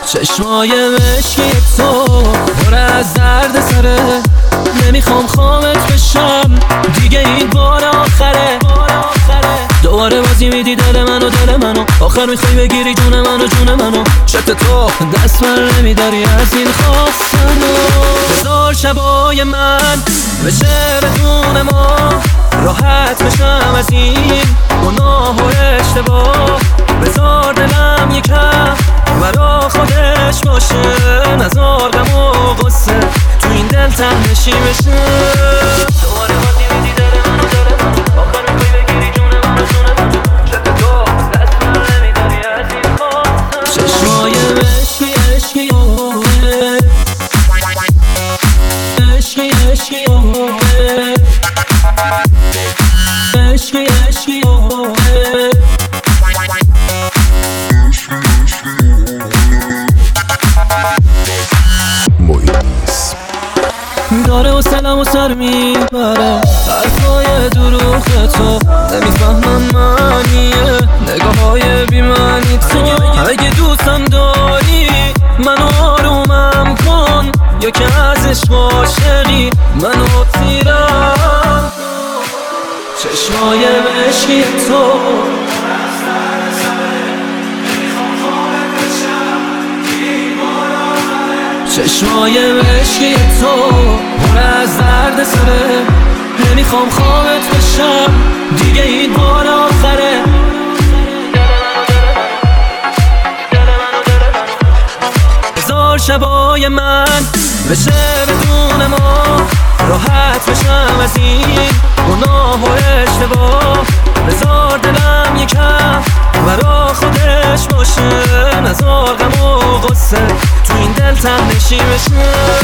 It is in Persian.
چشمای مشکی تو پر از درد سره، نمیخوام خامت بشم دیگه، این بار آخره. دوباره بازی میدی دل منو آخر میخوای بگیری جون منو چت تو دست من نمیداری از این خواستنو. بذار شبای من بشه بدون ما، راحت بشم از این گناه و اشتباه. بذار دلم یکم برا خودش باشه، نذار غم و غصه تو این دل ته‌نشین بشه. دوباره بازی میدی دل منو آخر میخوای بگیری جون منو چت تو دست من نمیداری از این خواستنو. چشمای عشقی عشقی عشقی عشقی عشقی عشقی داره و سلام و سر میبره حرفای دروغ تو، نمیفهمم معنیه نگاه های بیمعنی تو. اگه دوستم داری منو آرومم کن، یا که از عشق عاشقی منو تیرم. چشمای مشکی تو چشمای مشکی تو پر از درد سره، نمیخوام خامت بشم دیگه، این بار آخره. بذار شبای من بشه بدون ما، راحت بشم از این گناه و اشتباه. بذار دلم یکم برا خودش باشه، نذار غم و غصه تو این دل ته‌نشین بشه.